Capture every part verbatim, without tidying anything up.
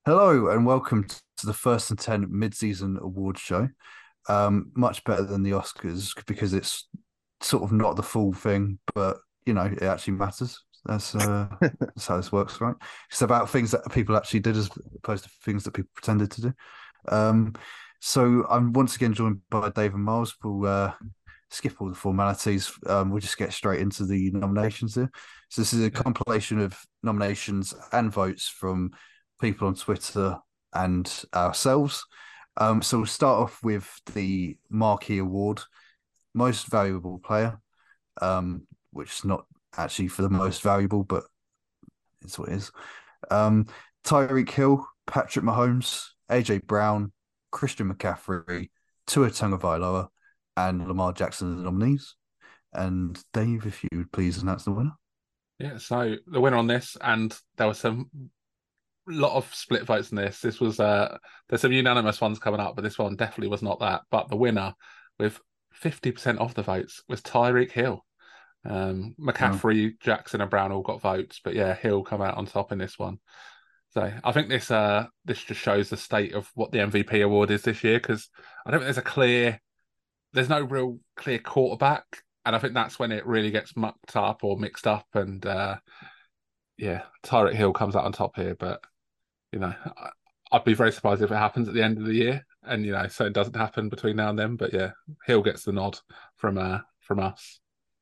Hello and welcome to the First and Ten mid-season award show. Um, much better than the Oscars because it's sort of not the full thing, but you know it actually matters. That's uh, that's how this works, right? It's about things that people actually did as opposed to things that people pretended to do. Um, so I'm once again joined by Dave and Miles. We'll uh, skip all the formalities. Um, we'll just get straight into the nominations here. So this is a Yeah. compilation of nominations and votes from people on Twitter and ourselves. Um, so we'll start off with the Marquee Award, Most Valuable Player, um, which is not actually for the most valuable, but it's what it is. Um, Tyreek Hill, Patrick Mahomes, A J Brown, Christian McCaffrey, Tua Tagovailoa, and Lamar Jackson are the nominees. And Dave, if you would please announce the winner. Yeah, so the winner on this, and there was some lot of split votes in this. This was uh there's some unanimous ones coming up, but this one definitely was not that. But the winner with fifty percent of the votes was Tyreek Hill. Um, Well, McCaffrey, Jackson, and Brown all got votes, but yeah, Hill come out on top in this one. So I think this uh this just shows the state of what the M V P award is this year because I don't think there's a clear there's no real clear quarterback, and I think that's when it really gets mucked up or mixed up. And uh yeah, Tyreek Hill comes out on top here, but you know, I, I'd be very surprised if it happens at the end of the year, and you know, so it doesn't happen between now and then. But yeah, Hill gets the nod from uh from us.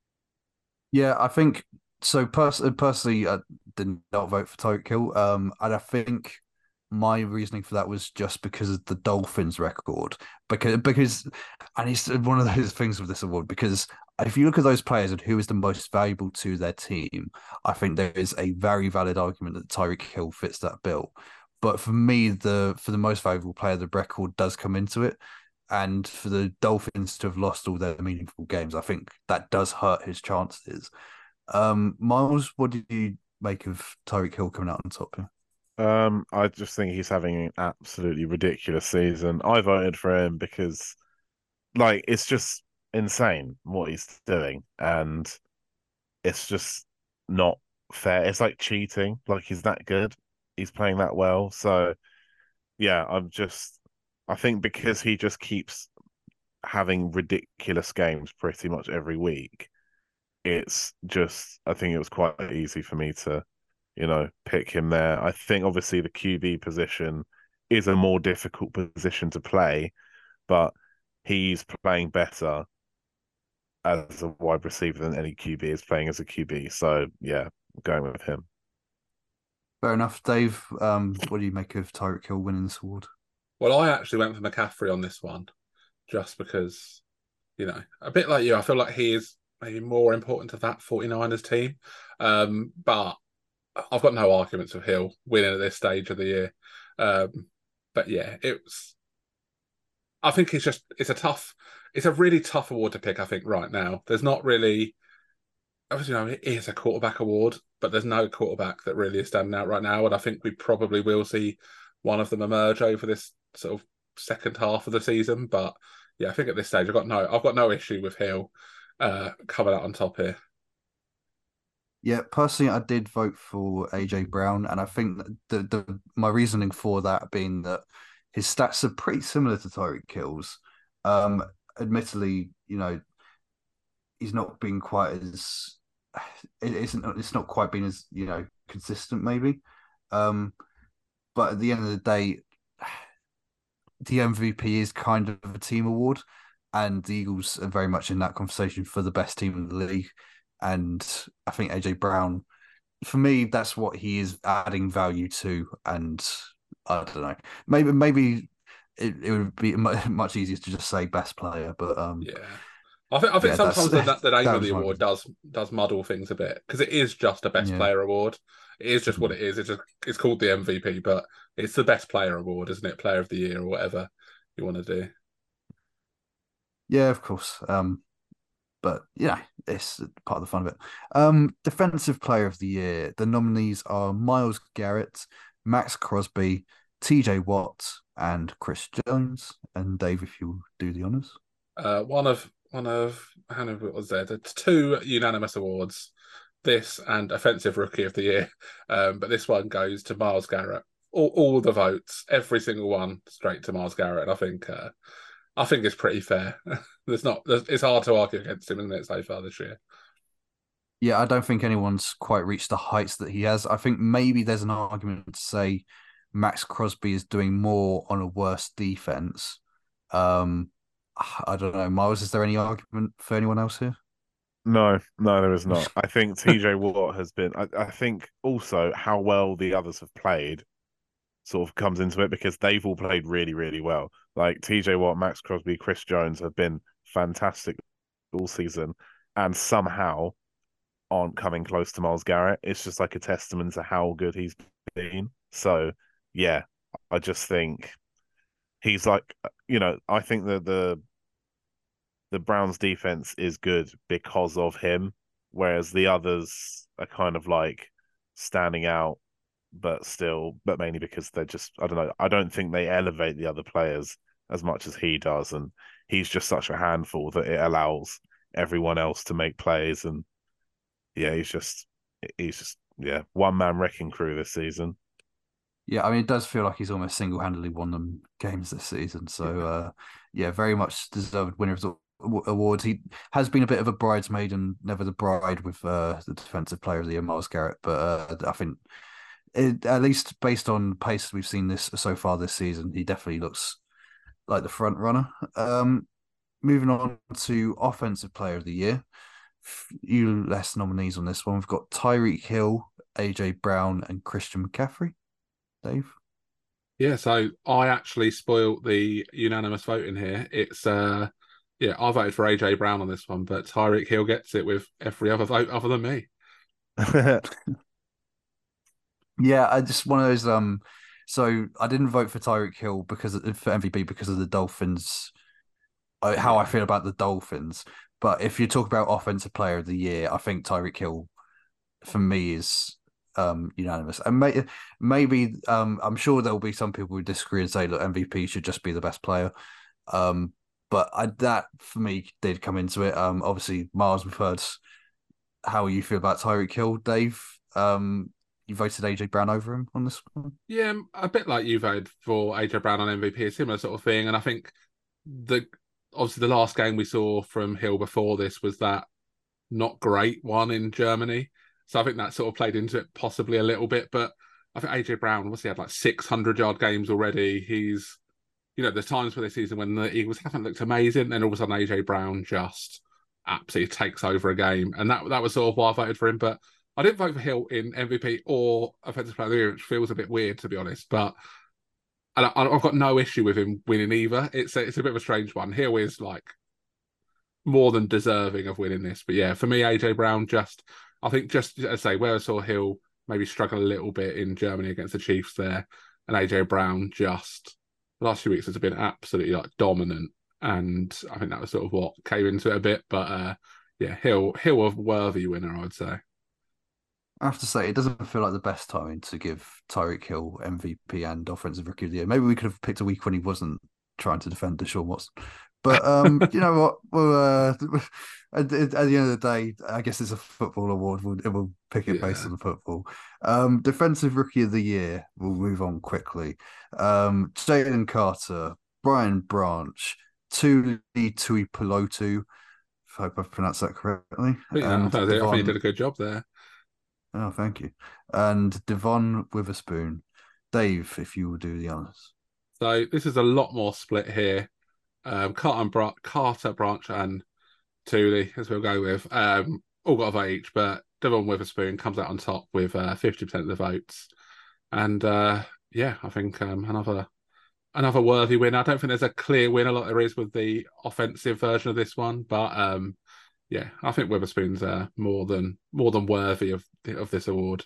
yeah, I think so. Pers- personally, I did not vote for Tyreek Hill. Um, and I think my reasoning for that was just because of the Dolphins' record. Because because, and it's one of those things with this award because if you look at those players and who is the most valuable to their team, I think there is a very valid argument that Tyreek Hill fits that bill. But for me, the for the most valuable player, the record does come into it. And for the Dolphins to have lost all their meaningful games, I think that does hurt his chances. Um, Miles, what did you make of Tyreek Hill coming out on top here? Um, I just think he's having an absolutely ridiculous season. I voted for him because, like, it's just insane what he's doing, and it's just not fair. It's like cheating. Like, he's that good, he's playing that well. So, yeah, I'm just, I think because he just keeps having ridiculous games pretty much every week, it's just, I think it was quite easy for me to you know, pick him there. I think obviously the Q B position is a more difficult position to play, but he's playing better as a wide receiver than any Q B is playing as a Q B. So yeah, I'm going with him. Fair enough, Dave. Um, what do you make of Tyreek Hill winning this award? Well, I actually went for McCaffrey on this one, just because you know, a bit like you, I feel like he is maybe more important to that 49ers team. Um, but I've got no arguments of Hill winning at this stage of the year. Um, but yeah, it's I think it's just it's a tough it's a really tough award to pick, I think, right now. There's not really obviously you know, it is a quarterback award, but there's no quarterback that really is standing out right now. And I think we probably will see one of them emerge over this sort of second half of the season. But yeah, I think at this stage I've got no I've got no issue with Hill uh coming out on top here. Yeah, personally, I did vote for A J Brown, and I think that the, the my reasoning for that being that his stats are pretty similar to Tyreek Hill's. Um, admittedly, you know, he's not been quite as it isn't it's not quite been as you know consistent maybe. Um, but at the end of the day, the M V P is kind of a team award, and the Eagles are very much in that conversation for the best team in the league. And I think A J Brown, for me, that's what he is adding value to. And I don't know, maybe maybe it, it would be much easier to just say best player, but um, Yeah. I think I think yeah, that's sometimes the the name that of the was my award does does muddle things a bit because it is just a best yeah. player award. It is just what Mhm. it is. It's just it's called the M V P, but it's the best player award, isn't it? Player of the year or whatever you want to do. Yeah, of course. Um, but yeah, it's part of the fun of it. Um, defensive player of the year. The nominees are Miles Garrett, Max Crosby, T J Watt, and Chris Jones. And Dave, if you do the honors. Uh, one of one of how many was there? There's two unanimous awards. This and offensive rookie of the year, um, but this one goes to Miles Garrett all, all the votes, every single one, straight to Myles Garrett. And I think uh, I think it's pretty fair. There's not. There's, it's hard to argue against him, isn't it, so far this year? Yeah, I don't think anyone's quite reached the heights that he has. I think maybe there's an argument to say Max Crosby is doing more on a worse defense. Um, I don't know. Miles, is there any argument for anyone else here? No, no, there is not. I think T J Watt has been. I, I think also how well the others have played sort of comes into it because they've all played really, really well. Like T J Watt, Max Crosby, Chris Jones have been fantastic all season, and somehow aren't coming close to Myles Garrett. It's just like a testament to how good he's been. So yeah, I just think he's like, you know, I think that the the Browns defense is good because of him, whereas the others are kind of like standing out, but still, but mainly because they're just, I don't know, I don't think they elevate the other players as much as he does. And he's just such a handful that it allows everyone else to make plays. And yeah, he's just, he's just, yeah, one man wrecking crew this season. Yeah, I mean, it does feel like he's almost single-handedly won them games this season. So, uh, yeah, very much deserved winner of the awards. He has been a bit of a bridesmaid and never the bride with uh, the Defensive Player of the Year, Myles Garrett. But uh, I think, it, at least based on pace we've seen this so far this season, he definitely looks like the front runner. Um, moving on to Offensive Player of the Year, few less nominees on this one. We've got Tyreek Hill, A J Brown, and Christian McCaffrey. Dave? Yeah, so I actually spoiled the unanimous vote in here. It's uh yeah, I voted for A J Brown on this one, but Tyreek Hill gets it with every other vote other than me. Yeah, I just one of those. Um, so I didn't vote for Tyreek Hill because for M V P because of the Dolphins. uh, How I Yeah. feel about the Dolphins, but if you talk about Offensive Player of the Year, I think Tyreek Hill for me is um unanimous. And may, maybe um I'm sure there'll be some people who disagree and say, look, M V P should just be the best player. Um, but I, that for me did come into it. Um, obviously, Miles, we've heard how you feel about Tyreek Hill, Dave. Um, you voted A J Brown over him on this one. Yeah, a bit like you voted for A J Brown on M V P, a similar sort of thing. And I think the obviously the last game we saw from Hill before this was that not great one in Germany. So I think that sort of played into it possibly a little bit. But I think A J Brown obviously had like six hundred yard games already. He's, you know, there's times for this season when the Eagles haven't looked amazing, then all of a sudden A J Brown just absolutely takes over a game. And that that was sort of why I voted for him. But I didn't vote for Hill in M V P or Offensive Player of the Year, which feels a bit weird, to be honest. But and I, I've got no issue with him winning either. It's a, it's a bit of a strange one. Hill is like more than deserving of winning this. But yeah, for me, A J Brown just, I think just as I say, where I saw Hill maybe struggle a little bit in Germany against the Chiefs there, and A J Brown just the last few weeks has been absolutely like dominant, and I think that was sort of what came into it a bit. But uh, yeah, Hill Hill a worthy winner, I would say. I have to say, it doesn't feel like the best timing to give Tyreek Hill M V P and Offensive Rookie of the Year. Maybe we could have picked a week when he wasn't trying to defend Deshaun Watson. But um, you know what? Well, uh, at, at the end of the day, I guess it's a football award. We'll, we'll pick it based Yeah. on the football. Um, Defensive Rookie of the Year. We'll move on quickly. Um, Jalen Carter, Brian Branch, Tuli Tuipulotu. I hope I've pronounced that correctly. But yeah, I And think, I think you Devon. did a good job there. Oh, thank you. And Devon Witherspoon. Dave, if you will do the honors. So this is a lot more split here. Um, Carter, Bra- Carter, Branch, and Tooley, as we'll go with, um, all got a vote each, but Devon Witherspoon comes out on top with uh, fifty percent of the votes. And uh, yeah, I think um, another another worthy win. I don't think there's a clear winner like there is with the offensive version of this one, but um, yeah, I think Witherspoon's uh, more than more than worthy of of this award.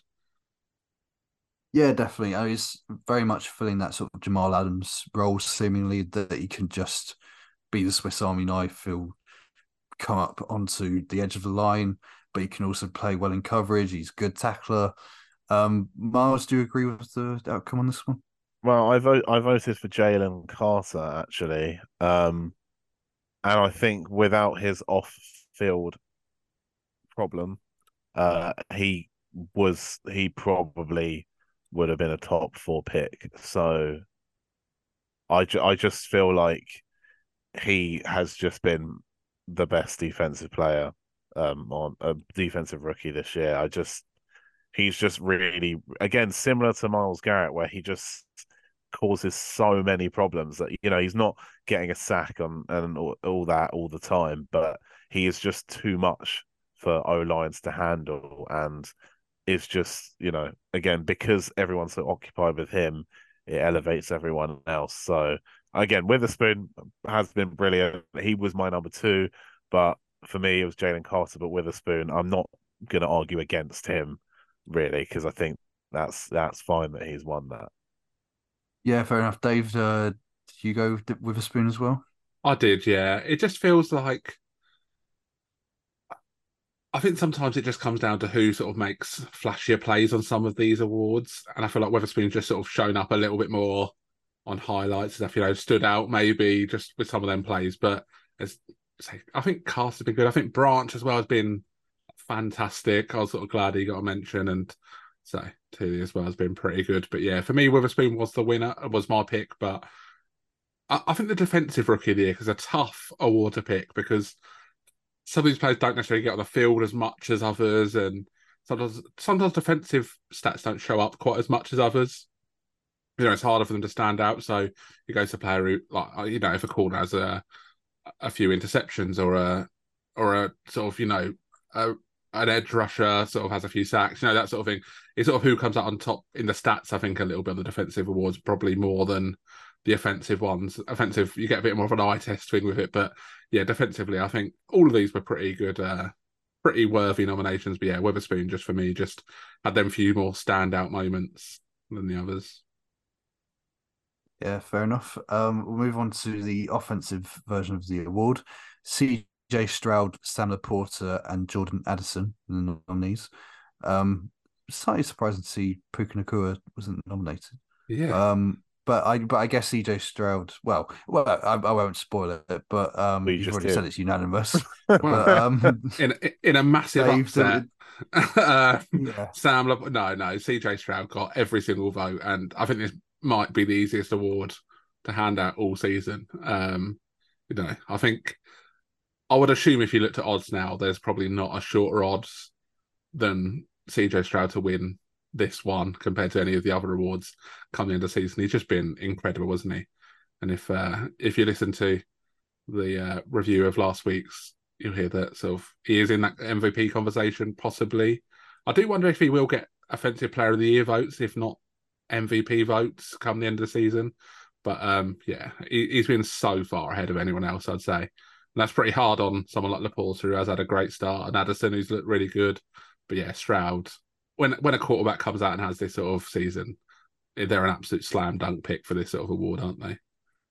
Yeah, definitely. I mean, he's very much filling that sort of Jamal Adams role, seemingly that he can just be the Swiss Army knife. He'll come up onto the edge of the line, but he can also play well in coverage. He's a good tackler. Um, Miles, do you agree with the outcome on this one? Well, I vote I voted for Jalen Carter actually. Um, and I think without his off-field problem, uh, he was he probably would have been a top four pick. So I, ju- I just feel like he has just been the best defensive player um, on a defensive rookie this year. I just he's just really again similar to Myles Garrett, where he just causes so many problems that you know he's not getting a sack on and all, all that all the time, but he is just too much for O lines to handle, and is just you know again because everyone's so occupied with him, it elevates everyone else. So again, Witherspoon has been brilliant. He was my number two, but for me it was Jalen Carter. But Witherspoon, I'm not going to argue against him really because I think that's that's fine that he's won that. Yeah, fair enough. Dave, uh, did you go with Witherspoon as well? I did, yeah. It just feels like I think sometimes it just comes down to who sort of makes flashier plays on some of these awards, and I feel like Weatherspoon's just sort of shown up a little bit more on highlights stuff. You know, stood out maybe just with some of them plays, but as I think Cast has been good. I think Branch as well has been fantastic. I was sort of glad he got a mention, and so Tilly as well has been pretty good. But yeah, for me, Witherspoon was the winner. Was my pick, but I, I think the defensive rookie of the year is a tough award to pick because some of these players don't necessarily get on the field as much as others, and sometimes sometimes defensive stats don't show up quite as much as others. You know, it's harder for them to stand out. So it goes to player who, like, you know, if a corner has a a few interceptions or a or a sort of, you know, a, an edge rusher sort of has a few sacks, you know, that sort of thing. It's sort of who comes out on top in the stats. I think a little bit of the defensive awards probably more than the offensive ones. Offensive, you get a bit more of an eye test thing with it, but yeah, defensively, I think all of these were pretty good, uh, pretty worthy nominations. But yeah, Witherspoon just for me just had them few more standout moments than the others. Yeah, fair enough. Um, we'll move on to the offensive version of the award. C J Stroud, Sam Laporta, and Jordan Addison, the nominees. Um, slightly surprising to see Puka Nacua wasn't nominated. Yeah. Um, but I but I guess C J Stroud. Well, well, I, I won't spoil it, but um, We you've just already did. said it's unanimous. Well, But um, in in a massive Dave, upset, uh, yeah, Sam Le- no no C J Stroud got every single vote, and I think this might be the easiest award to hand out all season. Um, you know, I think I would assume if you looked at odds now, there's probably not a shorter odds than C J Stroud to win this one compared to any of the other awards coming into the season. He's just been incredible, wasn't he? And if uh, if you listen to the uh, review of last week's, you'll hear that sort of he is in that M V P conversation, possibly. I do wonder if he will get Offensive Player of the Year votes, if not M V P votes, come the end of the season. But um, yeah, he, he's been so far ahead of anyone else, I'd say. And that's pretty hard on someone like Laporta, who has had a great start, and Addison, who's looked really good. But yeah, Stroud, when when a quarterback comes out and has this sort of season, they're an absolute slam dunk pick for this sort of award, aren't they?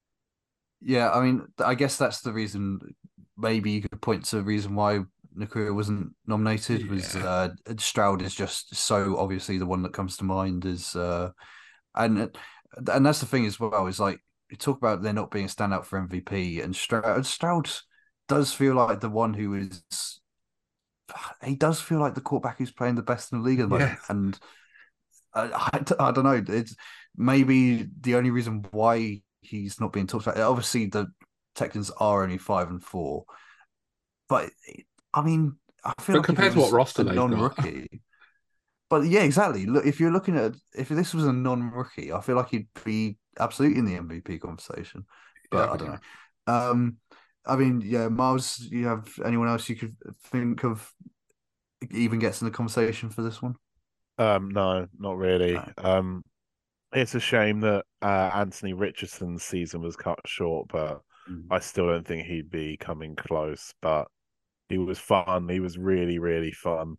yeah. I mean, I guess that's the reason. Maybe you could point to the reason why Nacua wasn't nominated was Yeah. uh, Stroud is just so obviously the one that comes to mind is uh, and and that's the thing as well is like you talk about there not being a standout for M V P and Stroud Stroud does feel like the one who is he does feel like the quarterback who's playing the best in the league at the Yeah. moment and I, I, I don't know it's maybe the only reason why he's not being talked about obviously the Texans are only five and four but I mean I feel But like if it compared to what was roster a they've got, non-rookie. But yeah, exactly. Look, if you're looking at if this was a non-rookie, I feel like he'd be absolutely in the M V P conversation. But I don't yeah. know. Um, I mean, yeah, Miles, you have anyone else you could think of even gets in the conversation for this one? Um, no, not really. No. Um, it's a shame that uh, Anthony Richardson's season was cut short, but Mm. I still don't think he'd be coming close. But he was fun. He was really, really fun.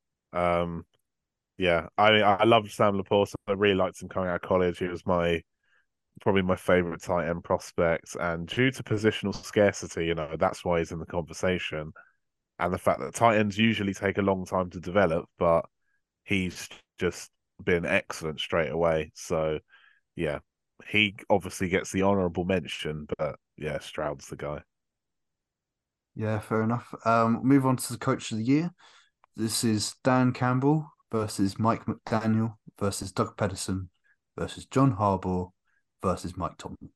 Um, yeah, I I loved Sam Laporta. I really liked him coming out of college. He was my probably my favorite tight end prospect, and due to positional scarcity, you know, that's why he's in the conversation. And the fact that tight ends usually take a long time to develop, but he's just been excellent straight away. So yeah, he obviously gets the honourable mention, but yeah, Stroud's the guy. Yeah, fair enough. Um, move on to the coach of the year. This is Dan Campbell versus Mike McDaniel versus Doug Pederson versus John Harbaugh versus Mike Tomlin.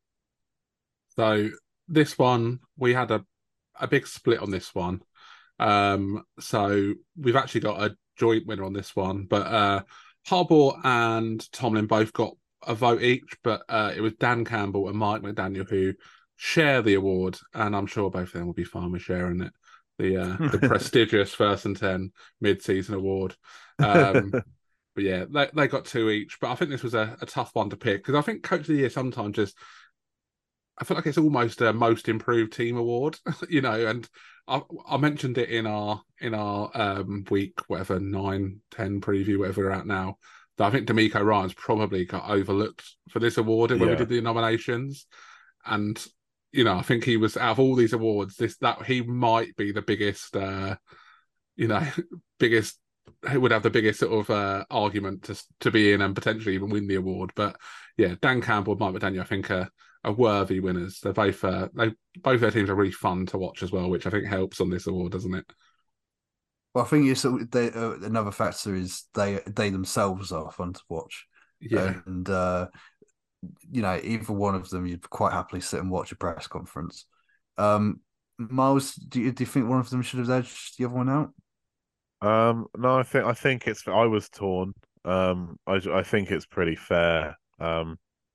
So this one, we had a, a big split on this one. Um, so we've actually got a joint winner on this one, but uh, Harbaugh and Tomlin both got a vote each, but uh, it was Dan Campbell and Mike McDaniel who share the award, and I'm sure both of them will be fine with sharing it. The uh, the prestigious First and Ten mid-season award. Um, but yeah, they, they got two each. But I think this was a, a tough one to pick because I think Coach of the Year sometimes just I feel like it's almost a most improved team award, you know. And I, I mentioned it in our in our um, week whatever nine ten preview whatever we're at now. That I think D'Amico Ryan's probably got overlooked for this award when yeah. we did the nominations, and you know I think he was out of all these awards, this that he might be the biggest, uh, you know, biggest. Who would have the biggest sort of uh, argument to to be in and potentially even win the award? But yeah, Dan Campbell, Mike McDaniel, I think are, are worthy winners. They're both uh, they both their teams are really fun to watch as well, which I think helps on this award, doesn't it? Well, I think it's they, uh, another factor is they they themselves are fun to watch. Yeah, and uh, you know, either one of them you'd quite happily sit and watch a press conference. Um, Miles, do you do you think one of them should have edged the other one out? Um, no, I think I think it's. I was torn. Um, I I think it's pretty fair. Um,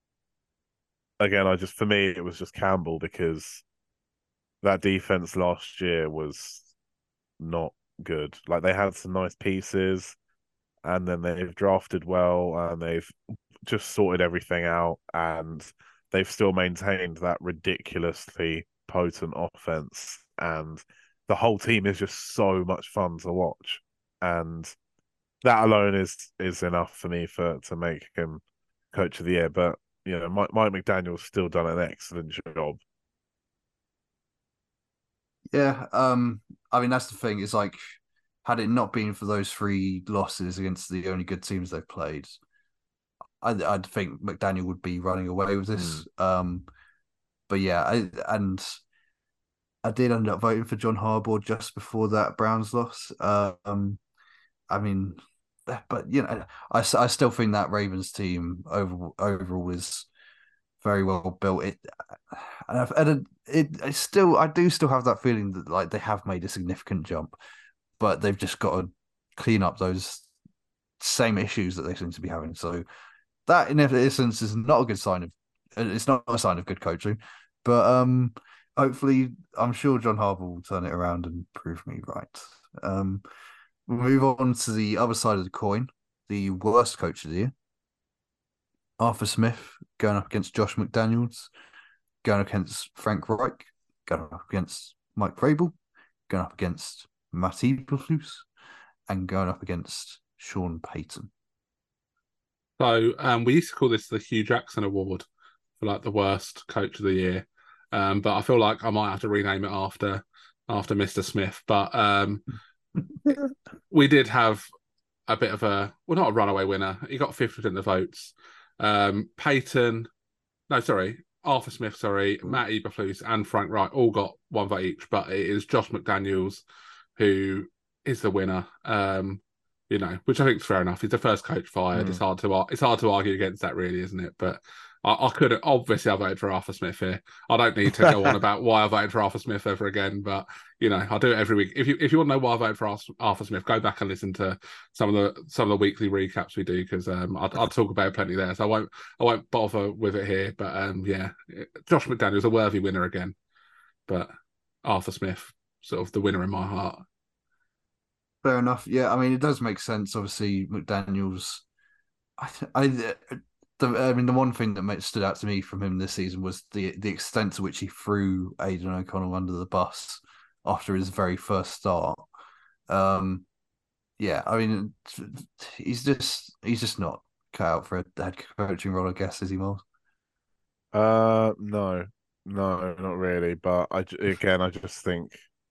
again, I just for me it was just Campbell because that defense last year was not good. Like they had some nice pieces, and then they've drafted well, and they've just sorted everything out, and they've still maintained that ridiculously potent offense and the whole team is just so much fun to watch, and that alone is is enough for me for to make him coach of the year. But you know, Mike, Mike McDaniel's still done an excellent job. Yeah, um, I mean that's the thing. Is like, had it not been for those three losses against the only good teams they've played, I I'd think McDaniel would be running away with this. Mm. Um, but yeah, I and. I did end up voting for John Harbaugh just before that Browns loss. Um, I mean, but you know, I, I still think that Ravens team over, overall is very well built. It and, I've, and it, it still I do still have that feeling that like they have made a significant jump, but they've just got to clean up those same issues that they seem to be having. So that, in essence, is not a good sign of. It's not a sign of good coaching, but um. Hopefully, I'm sure John Harbaugh will turn it around and prove me right. Um, we'll move on to the other side of the coin, the worst coach of the year. Arthur Smith going up against Josh McDaniels, going up against Frank Reich, going up against Mike Vrabel, going up against Matt Eberflus, and going up against Sean Payton. So um, we used to call this the Hugh Jackson Award for like the worst coach of the year. Um, but I feel like I might have to rename it after after Mister Smith. But um, we did have a bit of a well, not a runaway winner. He got fifty percent of the votes. Um, Peyton, no, sorry, Arthur Smith, sorry, Matt Eberflus and Frank Reich all got one vote each. But it is Josh McDaniels who is the winner. Um, you know, which I think is fair enough. He's the first coach fired. Mm. It's hard to it's hard to argue against that, really, isn't it? But I, I could obviously I voted for Arthur Smith here. I don't need to go on about why I voted for Arthur Smith ever again, but you know I do it every week. If you if you want to know why I voted for Arthur Smith, go back and listen to some of the some of the weekly recaps we do because um, I'll, I'll talk about it plenty there. So I won't I won't bother with it here. But um, yeah, Josh McDaniel's a worthy winner again, but Arthur Smith sort of the winner in my heart. Fair enough. Yeah, I mean, it does make sense. Obviously, McDaniel's. I, I, the, I mean, the one thing that stood out to me from him this season was the the extent to which he threw Aidan O'Connell under the bus after his very first start. Um, yeah, I mean, he's just he's just not cut out for a head coaching role, I guess, is he, Miles? Uh, no, no, not really. But I again, I just think.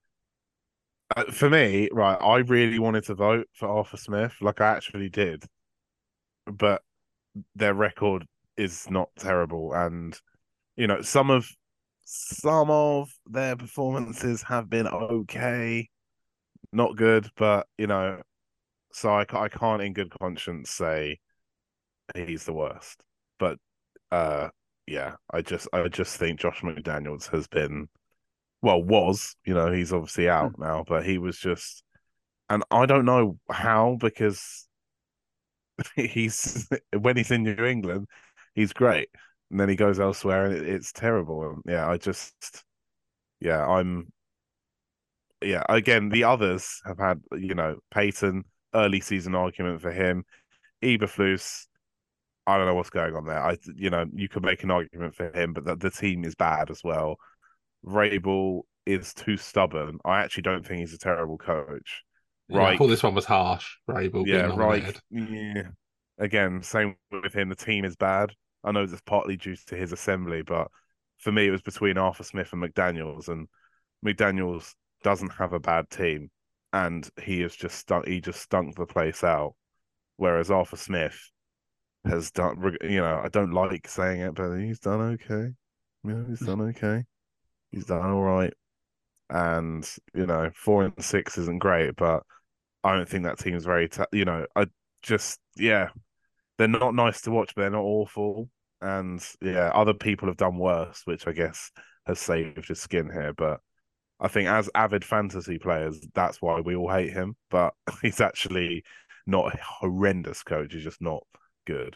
For me, right, I really wanted to vote for Arthur Smith, like I actually did, but their record is not terrible, and you know some of some of their performances have been okay, not good, but you know, so I, I can't in good conscience say he's the worst. But uh, yeah, I just I just think Josh McDaniels has been well was you know he's obviously out now, but he was just and I don't know how because he's when he's in New England, he's great, and then he goes elsewhere and it, it's terrible. And yeah, I just yeah I'm yeah again the others have had you know Peyton early season argument for him, Eberflus. I don't know what's going on there. I, you know, you could make an argument for him, but the, the team is bad as well. Rabel is too stubborn. I actually don't think he's a terrible coach. Yeah, I thought Reich, this one was harsh. Rabel being yeah, nominated. Reich, yeah. Again, same with him. The team is bad. I know that's partly due to his assembly, but for me, it was between Arthur Smith and McDaniels, and McDaniels doesn't have a bad team, and he has just stunk. He just stunk the place out. Whereas Arthur Smith has done, you know, I don't like saying it, but he's done okay. You know, he's done okay. He's done all right. And, you know, four and six isn't great, but I don't think that team's very, ta- you know, I just, yeah, they're not nice to watch, but they're not awful. And yeah, other people have done worse, which I guess has saved his skin here. But I think as avid fantasy players, that's why we all hate him. But he's actually not a horrendous coach. He's just not good.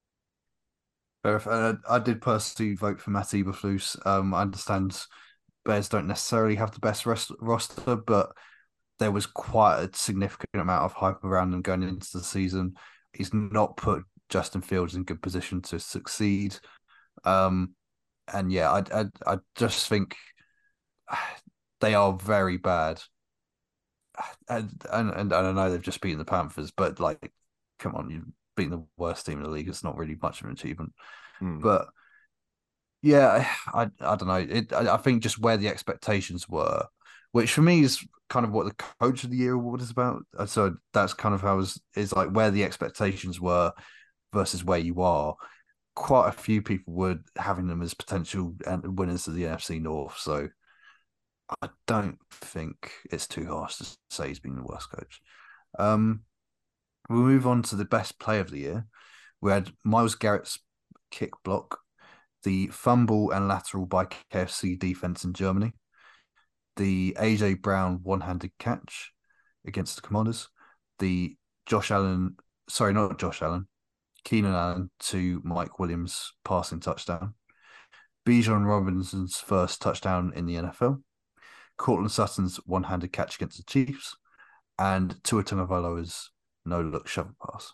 Uh, I did personally vote for Matt Eberflus. Um, I understand Bears don't necessarily have the best rest- roster, but there was quite a significant amount of hype around them going into the season. He's not put Justin Fields in good position to succeed. Um, and yeah, I, I I just think they are very bad. And, and and I know they've just beaten the Panthers, but like, come on, you've beaten the worst team in the league. It's not really much of an achievement. Hmm. But yeah, I I don't know. It I, I think just where the expectations were, which for me is kind of what the Coach of the Year award is about. Uh, So that's kind of how is is like where the expectations were versus where you are. Quite a few people were having them as potential and winners of the N F C North. So I don't think it's too harsh to say he's been the worst coach. Um, we'll move on to the best play of the year. We had Myles Garrett's kick block, the fumble and lateral by K F C defense in Germany, the A J Brown one-handed catch against the Commanders, the Josh Allen, sorry, not Josh Allen, Keenan Allen to Mike Williams passing touchdown, Bijan Robinson's first touchdown in the N F L, Cortland Sutton's one-handed catch against the Chiefs, and Tua Tagovailoa's no-look shovel pass.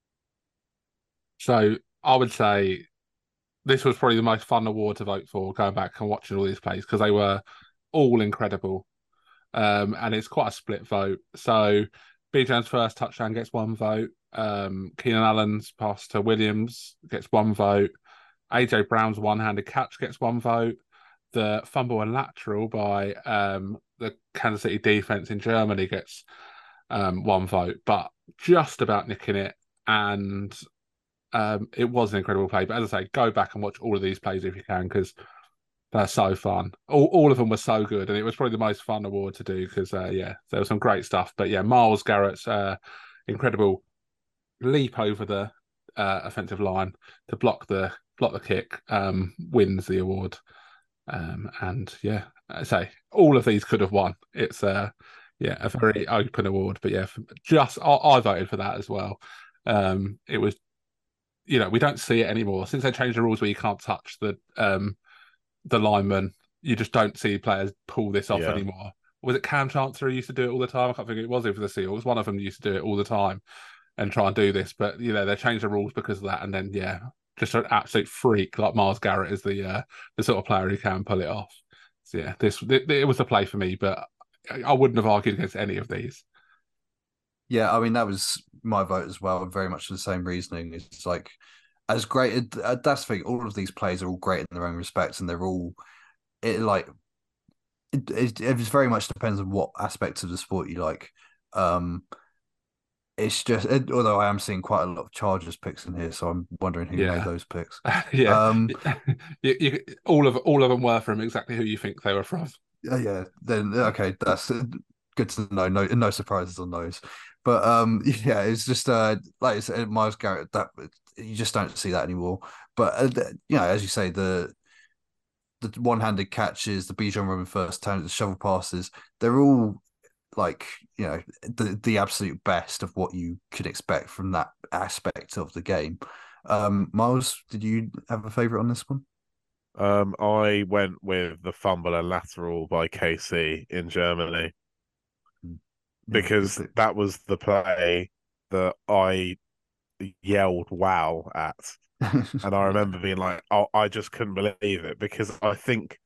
So I would say this was probably the most fun award to vote for, going back and watching all these plays, because they were all incredible. Um, and it's quite a split vote. So Bijan's first touchdown gets one vote. Um, Keenan Allen's pass to Williams gets one vote. A J Brown's one-handed catch gets one vote. The fumble and lateral by um, the Kansas City defense in Germany gets um, one vote, but just about nicking it. And um, it was an incredible play. But as I say, go back and watch all of these plays if you can, because they're so fun. All, all of them were so good, and it was probably the most fun award to do because, uh, yeah, there was some great stuff. But yeah, Myles Garrett's uh, incredible leap over the uh, offensive line to block the block the kick um, wins the award. Um, and yeah, I say all of these could have won. It's uh, yeah, a very open award. But yeah, just I, I voted for that as well. Um, it was, you know, we don't see it anymore since they changed the rules where you can't touch the um the lineman. You just don't see players pull this off Yeah. anymore. Was it Cam Chancellor who used to do it all the time? I can't think it was it for the Seals. One of them used to do it all the time and try and do this, but you know they changed the rules because of that. And then yeah, just an absolute freak like Myles Garrett is the uh, the sort of player who can pull it off. So yeah, this it, it was a play for me, but I wouldn't have argued against any of these. Yeah, I mean that was my vote as well. Very much the same reasoning. It's like as great. Uh, that's the thing. All of these plays are all great in their own respects, and they're all it like it. It, it very much depends on what aspects of the sport you like. Um, it's just it, although I am seeing quite a lot of Chargers picks in here, so I'm wondering who made Yeah, those picks. yeah. Um, you, you, all of all of them were from exactly who you think they were from. yeah, yeah. Then okay, that's good to know. No, no surprises on those. But um, yeah, it's just uh, like I said, Miles Garrett. That you just don't see that anymore. But uh, you know, as you say, the the one-handed catches, the Bijan Robin first turn, the shovel passes, they're all like you know the the absolute best of what you could expect from that aspect of the game. Um, Miles, did you have a favorite on this one? Um, I went with the fumble and lateral by K C in Germany Yeah, good because pick. that was the play that I yelled "wow" at, and I Yeah. remember being like, "Oh, I just couldn't believe it," because I think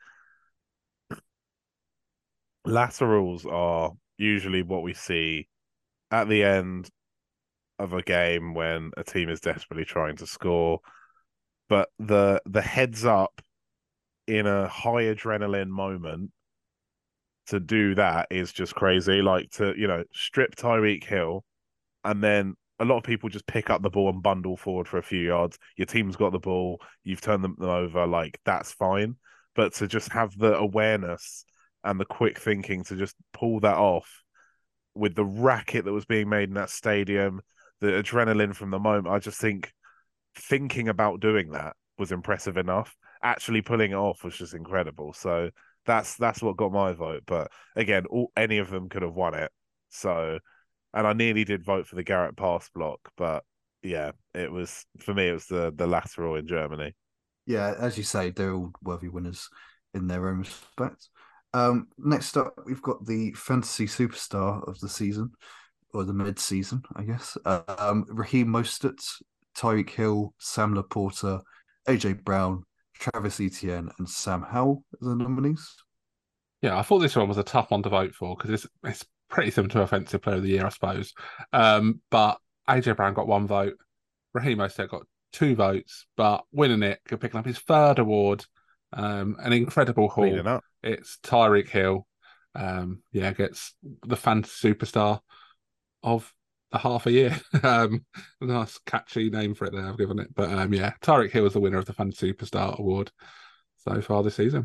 laterals are usually what we see at the end of a game when a team is desperately trying to score. But the the heads up in a high adrenaline moment to do that is just crazy. Like to, you know, strip Tyreek Hill and then a lot of people just pick up the ball and bundle forward for a few yards. Your team's got the ball, you've turned them over, like that's fine. But to just have the awareness and the quick thinking to just pull that off with the racket that was being made in that stadium, the adrenaline from the moment, I just think thinking about doing that was impressive enough. Actually pulling it off was just incredible. So that's that's what got my vote. But again, all, any of them could have won it. So, and I nearly did vote for the Garrett pass block, but yeah, it was for me. It was the the lateral in Germany. Yeah, as you say, they're all worthy winners in their own respect. Um, next up, we've got the fantasy superstar of the season, or the mid-season, I guess. Um, Raheem Mostert, Tyreek Hill, Sam Laporta, A J Brown, Travis Etienne, and Sam Howell as the nominees. Yeah, I thought this one was a tough one to vote for because it's it's pretty similar to Offensive Player of the Year, I suppose. Um, but A J Brown got one vote. Raheem Mostert got two votes, but winning it, picking up his third award, um, an incredible haul. Cleaning up. It's Tyreek Hill. Um, yeah, gets the fantasy superstar of the half a year. um, a nice catchy name for it there. I've given it, but um, yeah, Tyreek Hill is the winner of the fantasy superstar award so far this season.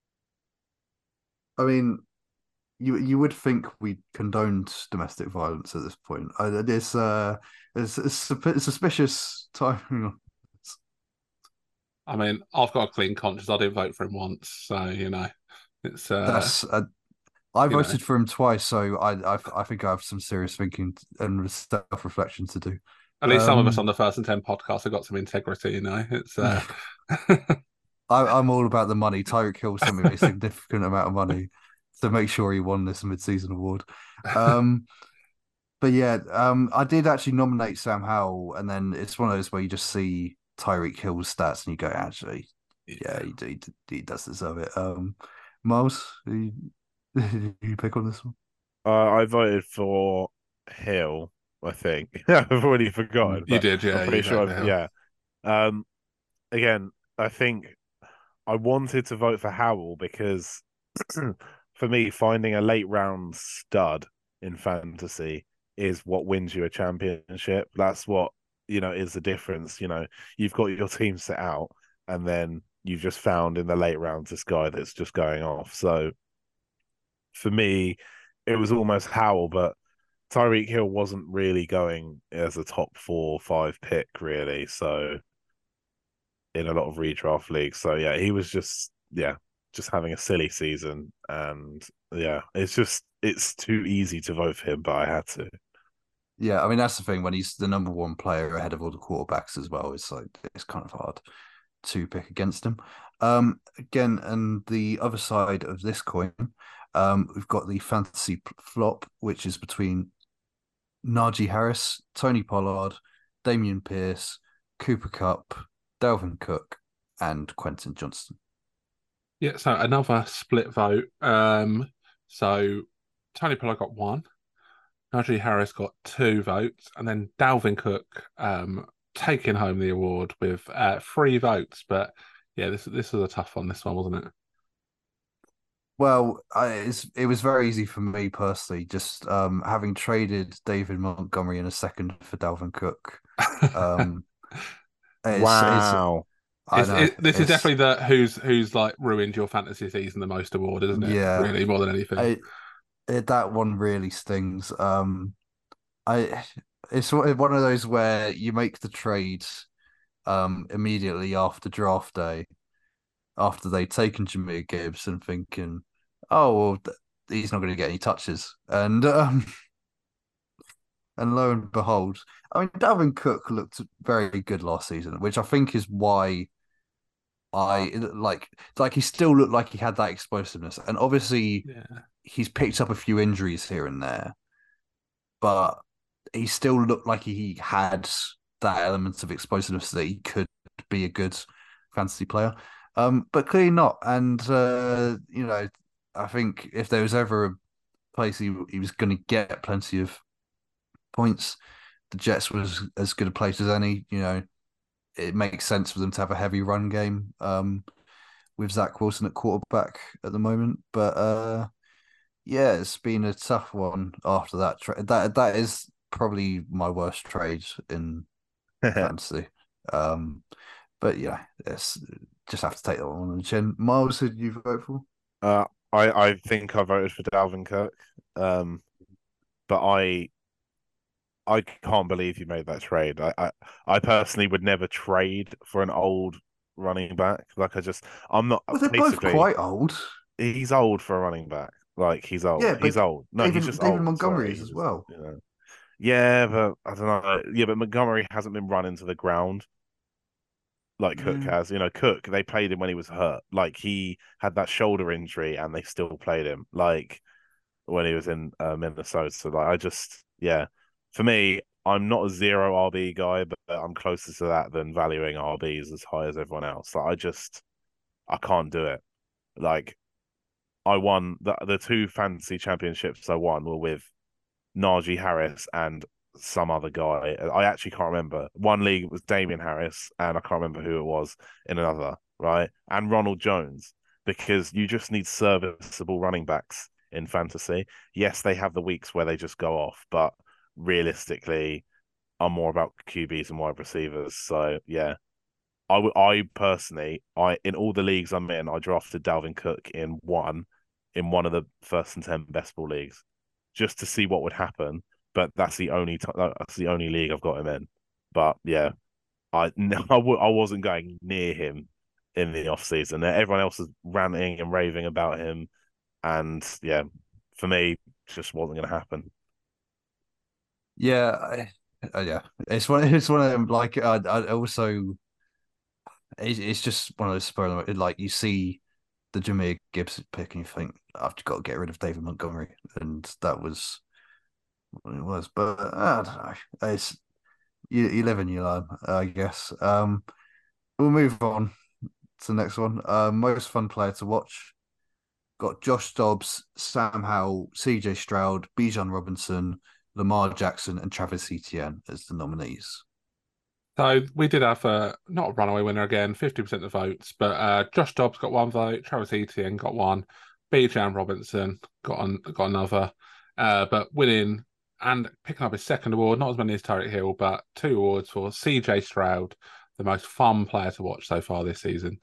I mean, you you would think we condoned domestic violence at this point. Uh, it's uh, it's, it's, it's suspicious timing. I mean, I've got a clean conscience. I didn't vote for him once, so you know, it's uh, That's uh, I you know, voted for him twice, so I I, I think I have some serious thinking and self reflection to do. at least some of us Um, on the First and Ten podcast have got some integrity. You know, it's uh, I, I'm all about the money. Tyreek Hill sent me a significant amount of money to make sure he won this mid-season award. Um, but yeah, um, I did actually nominate Sam Howell, and then it's one of those where you just see Tyreek Hill's stats and you go, actually, yeah, yeah. he, he, he does deserve it. Um, Miles, who, who you pick on this one? Uh, I voted for Hill. I think I've already forgotten, You but did, I'm yeah. pretty You sure voted for I've Hill. yeah. Um, again, I think I wanted to vote for Howell because for me, finding a late round stud in fantasy is what wins you a championship. That's what, you know, is the difference. You know, you've got your team set out and then you've just found in the late rounds this guy that's just going off. So for me, it was almost Howell, but Tyreek Hill wasn't really going as a top four or five pick, really. So in a lot of redraft leagues. So yeah, he was just yeah, just having a silly season, and yeah, it's just it's too easy to vote for him, but I had to. Yeah, I mean that's the thing when he's the number one player ahead of all the quarterbacks as well. It's like it's kind of hard to pick against him. Um, again, and the other side of this coin, um, we've got the fantasy flop, which is between Najee Harris, Tony Pollard, Damian Pierce, Cooper Cup, Dalvin Cook, and Quentin Johnston. Yeah, so another split vote. Um, so Tony Pollard got one, Najee Harris got two votes, and then Dalvin Cook um taking home the award with uh, three votes. But yeah, this this was a tough one. This one wasn't it? Well, I, it's, it was very easy for me personally, just um, having traded David Montgomery in a second for Dalvin Cook. Um, it's, it's Wow. I It's know it, this is it's definitely the who's who's like ruined your fantasy season the most award, isn't it? yeah, Really, more than anything. I, it, that one really stings. Um, I it's one of those where you make the trade um immediately after draft day, after they've taken Jameer Gibbs and thinking, oh well, th- he's not going to get any touches, and um and lo and behold, I mean Dalvin Cook looked very good last season, which I think is why I like like he still looked like he had that explosiveness, and obviously Yeah. he's picked up a few injuries here and there, but he still looked like he had that element of explosiveness that he could be a good fantasy player. Um, but clearly not. And uh, you know, I think if there was ever a place he he was going to get plenty of points, the Jets was as good a place as any. You know, it makes sense for them to have a heavy run game. Um, with Zach Wilson at quarterback at the moment, but uh, yeah, it's been a tough one after that. Tra- that that is probably my worst trade in fantasy. Um, but yeah, it's just have to take that one on the chin. Miles, who did you vote for? uh, I I think I voted for Dalvin Cook, um, but I I can't believe you made that trade. I, I I personally would never trade for an old running back. Like I just I'm not Well, they're both basically quite old. he's old for a running back. Like he's Yeah, old. He's but old. No, he's David just David old. Montgomery Sorry. is as He's, well. you know. Yeah, but I don't know. Yeah, but Montgomery hasn't been run into the ground like Cook Mm. has. You know, Cook, they played him when he was hurt. Like he had that shoulder injury and they still played him. Like when he was in uh, Minnesota. So like I just yeah. For me, I'm not a zero R B guy, but I'm closer to that than valuing R Bs as high as everyone else. Like I just I can't do it. Like I won the the two fantasy championships I won were with Najee Harris and some other guy. I actually can't remember. One league was Damian Harris, and I can't remember who it was in another, right? And Ronald Jones, because you just need serviceable running backs in fantasy. Yes, they have the weeks where they just go off, but realistically, I'm more about Q Bs and wide receivers. So yeah, I would. I personally, I in all the leagues I'm in, I drafted Dalvin Cook in one, in one of the first and ten best ball leagues, just to see what would happen. But that's the only t- that's the only league I've got him in. But yeah, I no, I w- I wasn't going near him in the off season. Everyone else was ranting and raving about him, and yeah, for me, it just wasn't going to happen. Yeah, I, uh, yeah. It's one. It's one of them. Like I, I also, it's, it's just one of those spur of the moment, like you see the Jameer Gibbs pick and you think I've got to get rid of David Montgomery, and that was what it was. But uh, I don't know. It's you, you live and you learn, I guess. Um, we'll move on to the next one. Uh, most fun player to watch. Got Josh Dobbs, Sam Howell, C J Stroud, Bijan Robinson, Lamar Jackson, and Travis Etienne as the nominees. So we did have a not a runaway winner again, fifty percent of the votes, but uh, Josh Dobbs got one vote, Travis Etienne got one, Bijan Robinson got on, got another, uh, but winning and picking up his second award, not as many as Tyreek Hill, but two awards for C J Stroud, the most fun player to watch so far this season.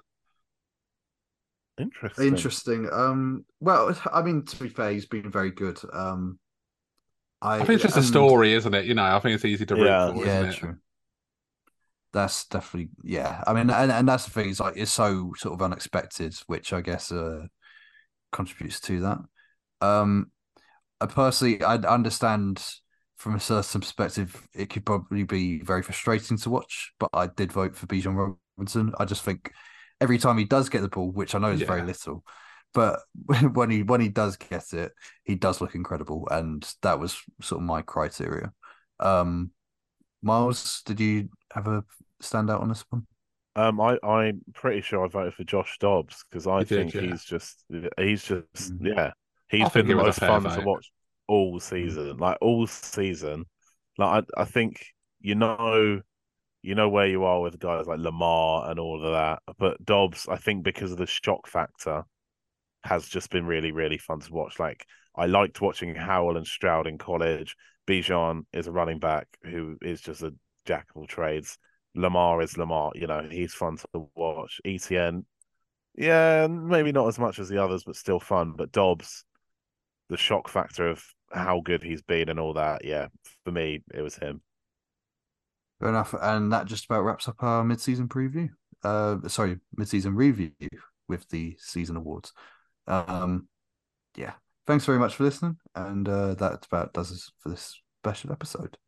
Interesting. Interesting. Um, well, I mean, to be fair, he's been very good. Um, I I think it's just a and story, isn't it? You know, I think it's easy to root Yeah. for, isn't yeah, it? true. That's definitely yeah. I mean, and and that's the thing. It's like it's so sort of unexpected, which I guess uh contributes to that. Um, I personally, I understand from a certain perspective, it could probably be very frustrating to watch, but I did vote for Bijan Robinson. I just think every time he does get the ball, which I know is very Yeah. little, but when he when he does get it, he does look incredible, and that was sort of my criteria. Um, Miles, did you have a standout on this one? Um, I I'm pretty sure I voted for Josh Dobbs because I You did, think yeah. he's just he's just Mm. yeah he's I think been it the was a most fair fun to vote. watch all Mm. season, like all season. Like I I think you know you know where you are with guys like Lamar and all of that, but Dobbs I think because of the shock factor has just been really really fun to watch. Like I liked watching Howell and Stroud in college. Bijan is a running back who is just a jack of all trades. Lamar is Lamar. You know, he's fun to watch. E T N, yeah, maybe not as much as the others, but still fun. But Dobbs, the shock factor of how good he's been and all that. Yeah, for me, it was him. Fair enough. And that just about wraps up our mid-season preview. Uh, sorry, mid-season review with the season awards. Um, yeah. Thanks very much for listening. And uh, that about does us for this special episode.